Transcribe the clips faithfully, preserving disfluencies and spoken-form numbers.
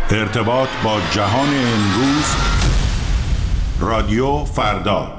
ارتباط با جهان امروز، رادیو فردا.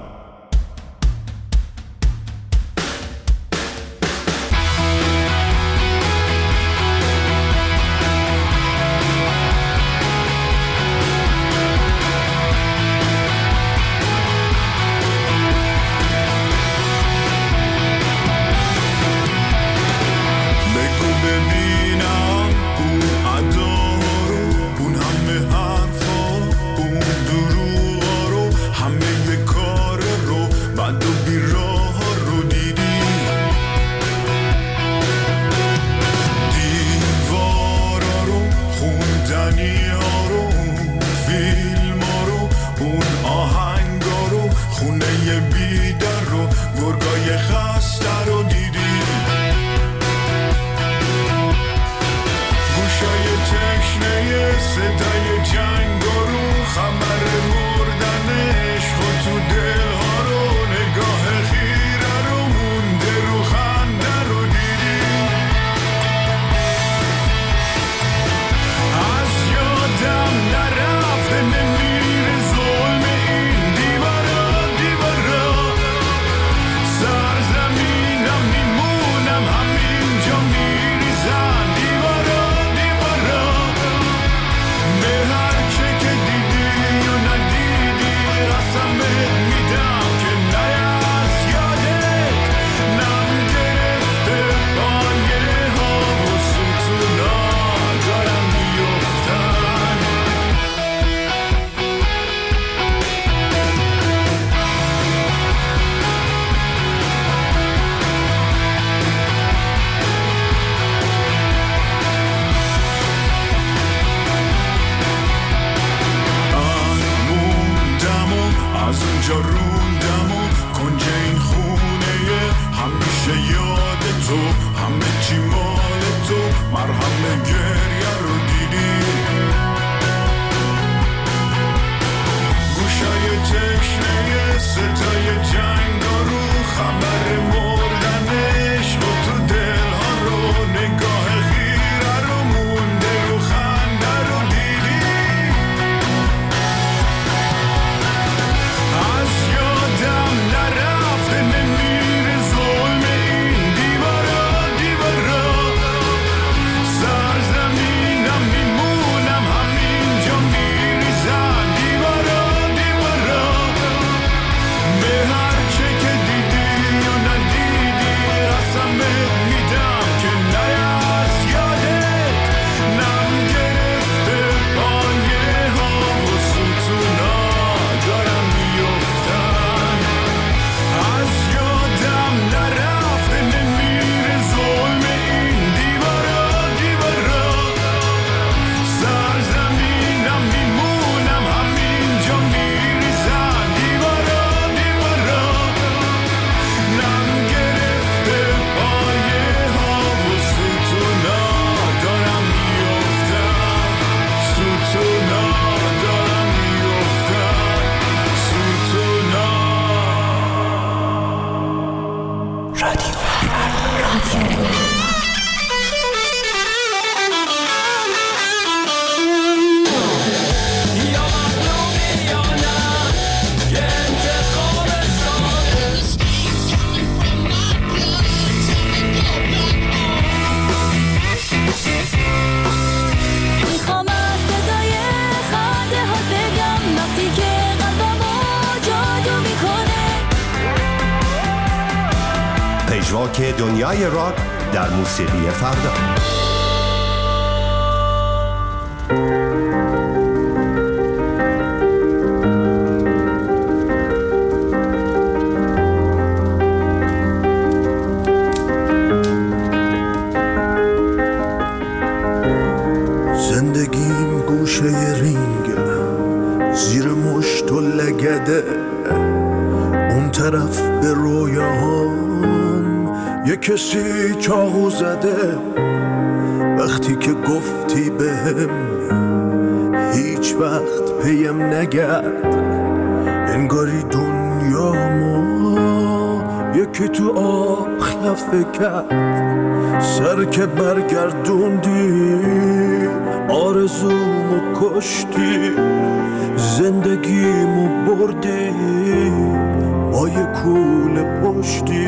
که دنیای راک در موسیقی فردا. زندگیم گوشه رینگ زیر مشت و لگده، اون طرف به رویاهام یه کسی چاقو زده. وقتی که گفتی بهم هیچ وقت پیم نگرد، انگاری دنیامو یکی تو آب خفه کرد. سر که برگردوندی آرزوم کشتی، زندگیمو بردی با یه کوله پشتی.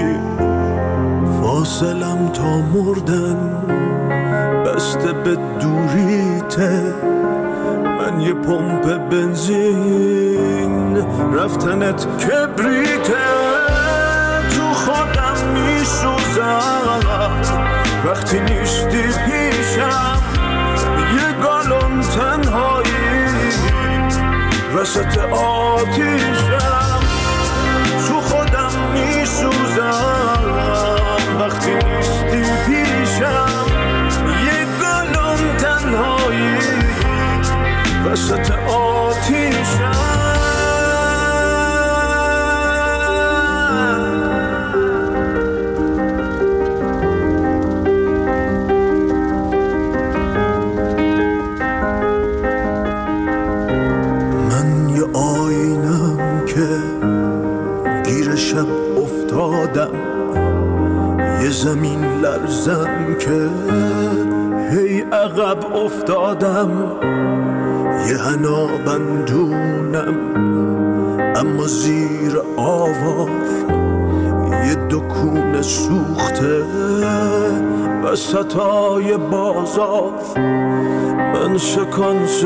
فاصلم تا مردن بسته به دوریته، من یه پمپ بنزین رفتنت کبریته. تو خودم میسوزم وقتی نیستی پیشم، یه گالون تنهایی وسط آتیشم. تو خودم میسوزم وقتی نیستی پیشم، یه گالون تنهایی وسط آتیشم. شب افتادم یه زمین لرزم که هی عقب افتادم. یه حنا بندونم اما زیر آوار یه دکون سوخته وسطای بازار. من سکانس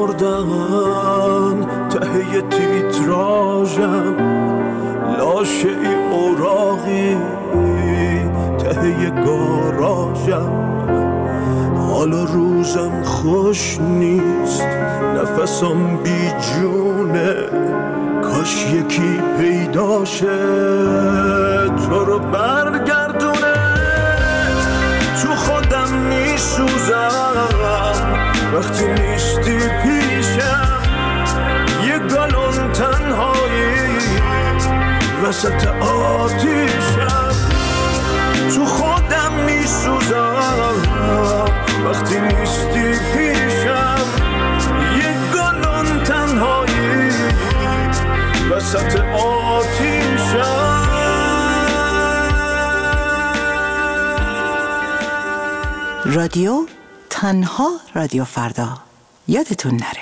مردن ته تیتراژم، لاشه ای اوراقی ته گاراژم. حال و روزم خوش نیست، نفسم بی جونه، کاش یکی پیداشه تو رو برگردونه. تو خودم میسوزم وقتی نیستی پیشم، یه گالون تنهایی وسط آتیشم. تو خودم میسوزم وقتی نیستی پیشم، یه گالون تنهایی وسط آتیشم. رادیو تنها رادیو فردا، یادتون نره.